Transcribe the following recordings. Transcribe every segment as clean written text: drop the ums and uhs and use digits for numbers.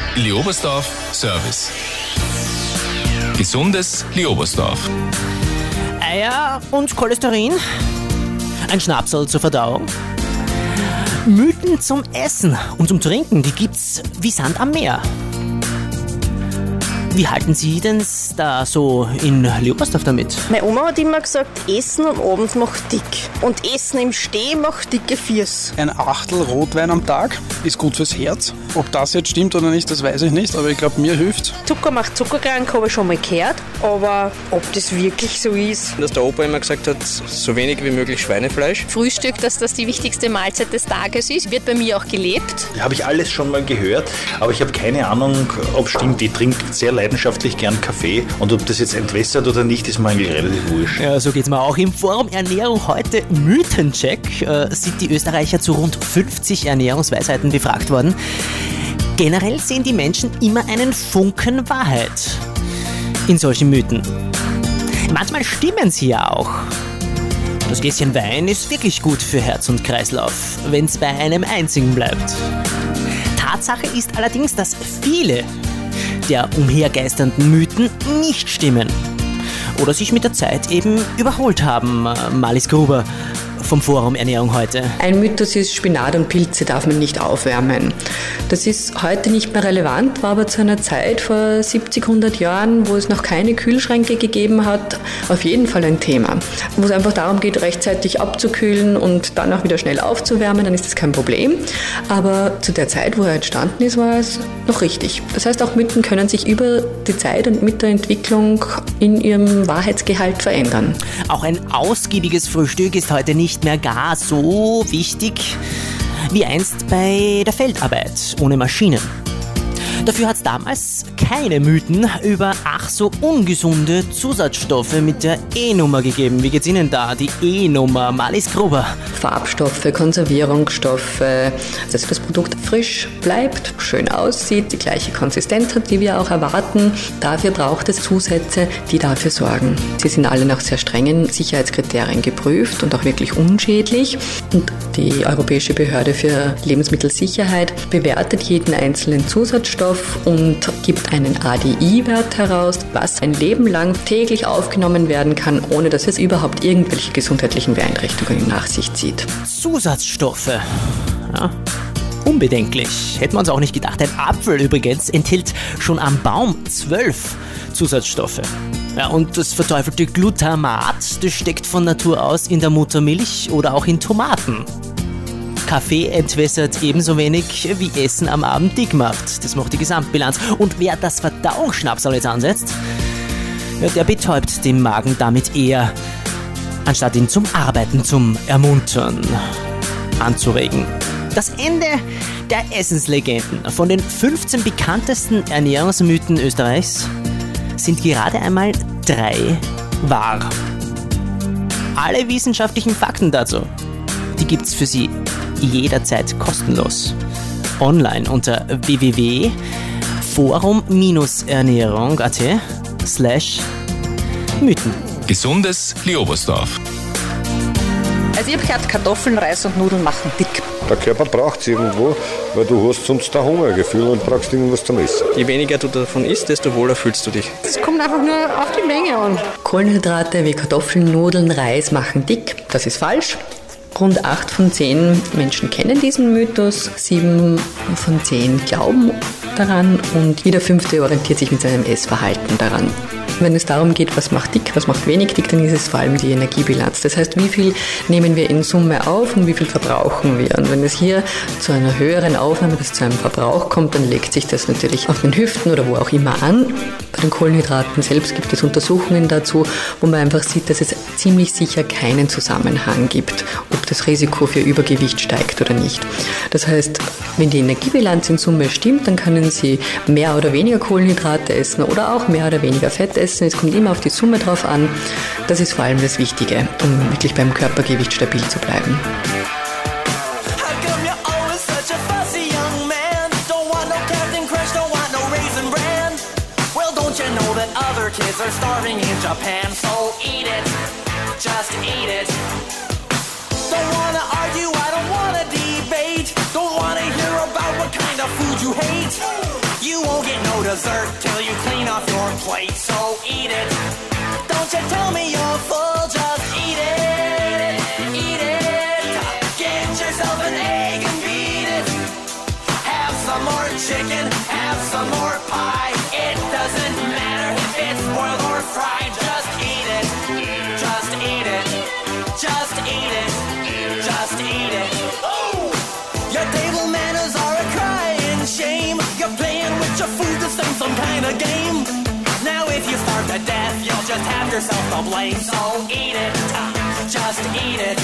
Leobersdorf Service. Gesundes Leobersdorf. Eier und Cholesterin, ein Schnapsal zur Verdauung. Mythen zum Essen und zum Trinken, die gibt's wie Sand am Meer. Wie halten Sie denn da so in Leobersdorf damit? Meine Oma hat immer gesagt, Essen am Abend macht dick. Und Essen im Stehen macht dicke Füße. Ein Achtel Rotwein am Tag ist gut fürs Herz. Ob das jetzt stimmt oder nicht, das weiß ich nicht, aber ich glaube, mir hilft. Zucker macht zuckerkrank, habe ich schon mal gehört. Aber ob das wirklich so ist? Dass der Opa immer gesagt hat, so wenig wie möglich Schweinefleisch. Frühstück, dass das die wichtigste Mahlzeit des Tages ist, wird bei mir auch gelebt. Habe ich alles schon mal gehört, aber ich habe keine Ahnung, ob es stimmt. Ich trinke sehr leidenschaftlich gern Kaffee und ob das jetzt entwässert oder nicht, ist mir eigentlich relativ wurscht. Ja, so geht's mir auch. Im Forum Ernährung heute Mythencheck sind die Österreicher zu rund 50 Ernährungsweisheiten befragt worden. Generell sehen die Menschen immer einen Funken Wahrheit in solchen Mythen. Manchmal stimmen sie ja auch. Das Gläschen Wein ist wirklich gut für Herz und Kreislauf, wenn es bei einem einzigen bleibt. Tatsache ist allerdings, dass viele der umhergeisternden Mythen nicht stimmen oder sich mit der Zeit eben überholt haben. Marlies Gruber vom Forum Ernährung heute. Ein Mythos ist, Spinat und Pilze darf man nicht aufwärmen. Das ist heute nicht mehr relevant, war aber zu einer Zeit vor 70, 100 Jahren, wo es noch keine Kühlschränke gegeben hat, auf jeden Fall ein Thema. Wo es einfach darum geht, rechtzeitig abzukühlen und dann auch wieder schnell aufzuwärmen, dann ist das kein Problem. Aber zu der Zeit, wo er entstanden ist, war es noch richtig. Das heißt, auch Mythen können sich über die Zeit und mit der Entwicklung in ihrem Wahrheitsgehalt verändern. Auch ein ausgiebiges Frühstück ist heute nicht mehr gar so wichtig wie einst bei der Feldarbeit ohne Maschinen. Dafür hat es damals keine Mythen über ach so ungesunde Zusatzstoffe mit der E-Nummer gegeben. Wie geht's Ihnen da? Die E-Nummer, Marlies Gruber. Farbstoffe, Konservierungsstoffe, dass das Produkt frisch bleibt, schön aussieht, die gleiche Konsistenz hat, die wir auch erwarten. Dafür braucht es Zusätze, die dafür sorgen. Sie sind alle nach sehr strengen Sicherheitskriterien geprüft und auch wirklich unschädlich. Und die Europäische Behörde für Lebensmittelsicherheit bewertet jeden einzelnen Zusatzstoff und gibt einen ADI-Wert heraus, was ein Leben lang täglich aufgenommen werden kann, ohne dass es überhaupt irgendwelche gesundheitlichen Beeinträchtigungen nach sich zieht. Zusatzstoffe. Ja, unbedenklich. Hätten wir uns auch nicht gedacht. Ein Apfel übrigens enthält schon am Baum 12 Zusatzstoffe. Ja, und das verteufelte Glutamat, das steckt von Natur aus in der Muttermilch oder auch in Tomaten. Kaffee entwässert ebenso wenig wie Essen am Abend dick macht. Das macht die Gesamtbilanz. Und wer das Verdauungsschnapsal jetzt ansetzt, ja, der betäubt den Magen damit eher, anstatt ihn zum Arbeiten, zum Ermuntern anzuregen. Das Ende der Essenslegenden. Von den 15 bekanntesten Ernährungsmythen Österreichs sind gerade einmal 3 wahr. Alle wissenschaftlichen Fakten dazu, die gibt's für Sie jederzeit kostenlos. Online unter www.forum-ernährung.at/Mythen. Gesundes Leobersdorf. Also ich habe gehört, Kartoffeln, Reis und Nudeln machen dick. Der Körper braucht es irgendwo, weil du hast sonst ein Hungergefühl und brauchst irgendwas zum Essen. Je weniger du davon isst, desto wohler fühlst du dich. Das kommt einfach nur auf die Menge an. Kohlenhydrate wie Kartoffeln, Nudeln, Reis machen dick. Das ist falsch. Rund 8 von 10 Menschen kennen diesen Mythos, 7 von 10 glauben daran und jeder 5. orientiert sich mit seinem Essverhalten daran. Wenn es darum geht, was macht dick, was macht wenig dick, dann ist es vor allem die Energiebilanz. Das heißt, wie viel nehmen wir in Summe auf und wie viel verbrauchen wir. Und wenn es hier zu einer höheren Aufnahme, dass zu einem Verbrauch kommt, dann legt sich das natürlich auf den Hüften oder wo auch immer an. Bei den Kohlenhydraten selbst gibt es Untersuchungen dazu, wo man einfach sieht, dass es ziemlich sicher keinen Zusammenhang gibt, ob das Risiko für Übergewicht steigt oder nicht. Das heißt, wenn die Energiebilanz in Summe stimmt, dann können Sie mehr oder weniger Kohlenhydrate essen oder auch mehr oder weniger Fett essen. Es kommt immer auf die Summe drauf an. Das ist vor allem das Wichtige, um wirklich beim Körpergewicht stabil zu bleiben. You You won't get no dessert till you clean off your plate, so eat it. Don't you tell me you're full, just eat it. Eat it. Get yourself an egg and beat it. Have some more chicken, have some more pie. It doesn't matter if it's boiled or fried, just eat it. Just eat it. Just eat it. Just eat it. Oh! Your table manners are a crying shame. You're playing with your food to same some kind of game. Now if you starve to death, you'll just have yourself to blame. So eat it, just eat it.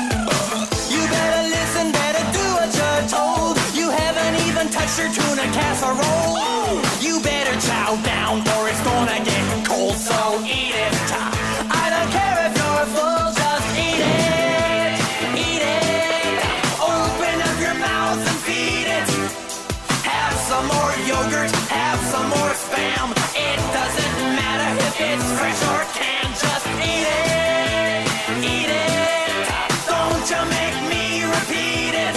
You better listen, better do what you're told. You haven't even touched your tuna casserole. You better chow down or it's gonna get cold. So eat it, I don't care if you're full, just eat it. Eat it, open up your mouth and feed it. Have some more yogurt, have some more Spam. It doesn't matter if it's fresh or canned, just eat it. Eat it, don't you make me repeat it.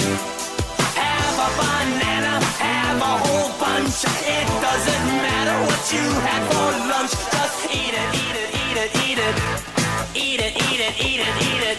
Have a banana, have a whole bunch. It doesn't matter what you had for lunch, just eat it, eat it, eat it, eat it. Eat it, eat it, eat it, eat it.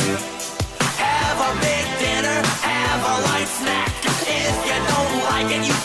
Snack. If you don't like it, you